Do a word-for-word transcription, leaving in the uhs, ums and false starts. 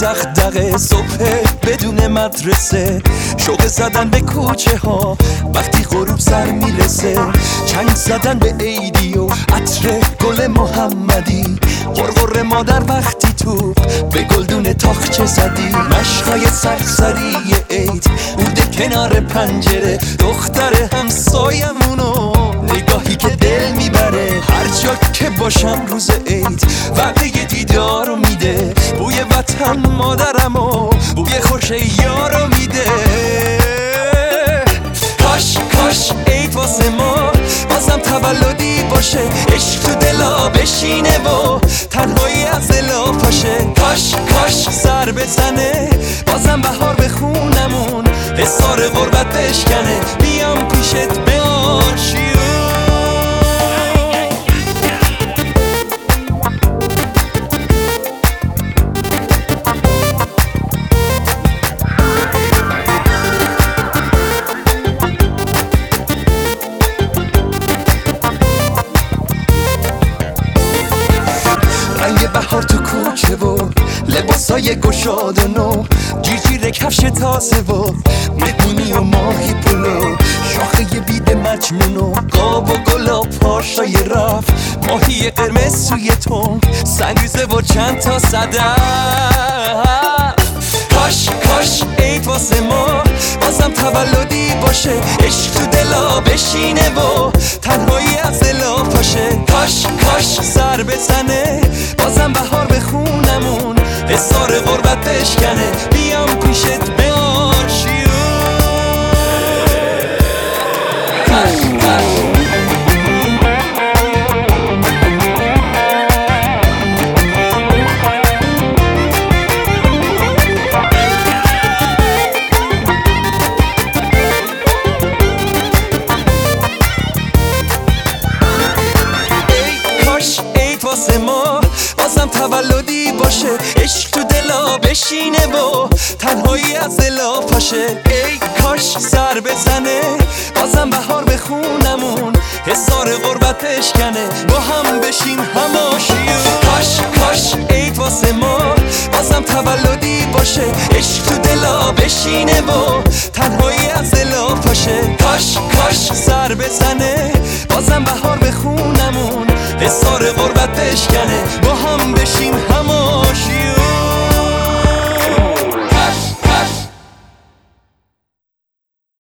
دغدغه صبح بدون مدرسه، شوق زدن به کوچه ها وقتی غروب سر میرسه، چنگ زدن به عیدی و عطر گل محمدی، غرغر مادر وقتی تو به گلدون تاخچه زدی، مشقای سرسری عید بوده کنار پنجره، دختر همسایمونو نگاهی که دل میبره، هر جا که باشم روز عید وقتی دیدارو میده، بوی وطن مادرمو بوی خوش یارو میده. کاش کاش عید واسه ما بازم تولدی باشه، عشق تو دلا بشینه و تنهایی از دلا پاشه، کاش کاش سر بزنه بازم بهار به خونمون، حسار غربت بشکنه بیام پیشت به آشیون. رنگ بهار تو کوچه و لباسای گشاد و نو، جیرجیر کفش تازه و مهمونی و ماهی پلو، شاخه بید مجنون و قاب و گلاب پاشای رفت، ماهی قرمز سوی تون سنگریزه و چند تا صدف. کاش کاش عید واسه ما بازم تولدی باشه، عشق تو دلا بشینه و تنهایی از دلا پاشه، کاش کاش سر بزنه بازم بهار به خونمون، حسار غربت بشکنه بیام پیشت به آشیون. کاش کاش واسه ما بازم تولدی باشه، عشق تو دلا بشینه و تنهایی از دلا پاشه، ای کاش سر بزنه بازم بهار به خونمون، حسار غربت بشکنه با هم بشیم هماشیون. کاش کاش عید واسه ما بازم تولدی باشه، عشق تو دلا بشینه و تنهایی از دلا پاشه، کاش کاش سر بزنه بازم بهار به خونمون، حسار غربت بشکنه